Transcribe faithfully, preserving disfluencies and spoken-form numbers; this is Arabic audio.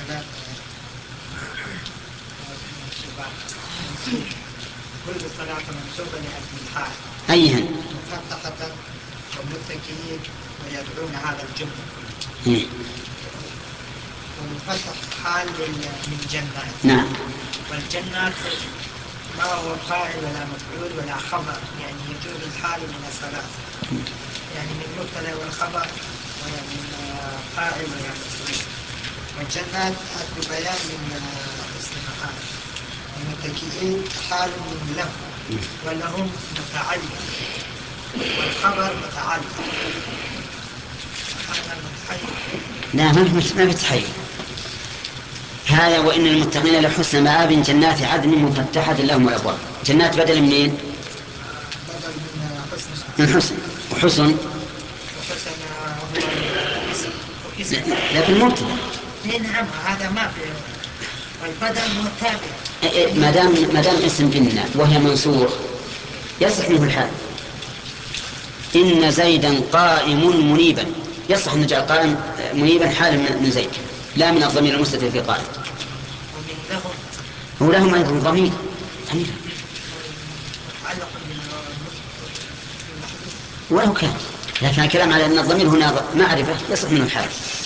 كلام منسوبات منسوب كل صلاة منسوبة لأجل الحال أيها مفتحة ومتكئين ويدعون هذا الجمع إيه؟ ومفتح حال من جنات. نعم. والجنات ما هو فاعل ولا مفعول ولا خبر، يعني يجوز الحال من الثلاث، يعني من مبتدا والخبر ومن فاعل ولا مفعول. والجنات أكد بيان من اسم مكان. المتكئين حال من له ولهم متعلق، والخبر متعلق. هذا متحير. لا ما في ما في تحير. هذا وإن المتقين لحسن مآب جنات عدن مفتحة لهم الأبواب. جنات بدل منين؟ بدل من حسن. من حسن. وحسن وحسن هو اسم اسم لكن مبتدأ. نعم هذا ما في. والبدل هو التابع. ما دام ما دام اسم إن وهي منصور يصح منه الحال. إن زيدا قائم منيبا، يصح أن نجعل قائم منيبا حالا من زيد، لا من الضمير المستتر في قائم. ومن لهم هو لهم أيضا ضمير ضمير متعلق ولو كان، لكن الكلام على أن الضمير هنا معرفة يصح منه الحال.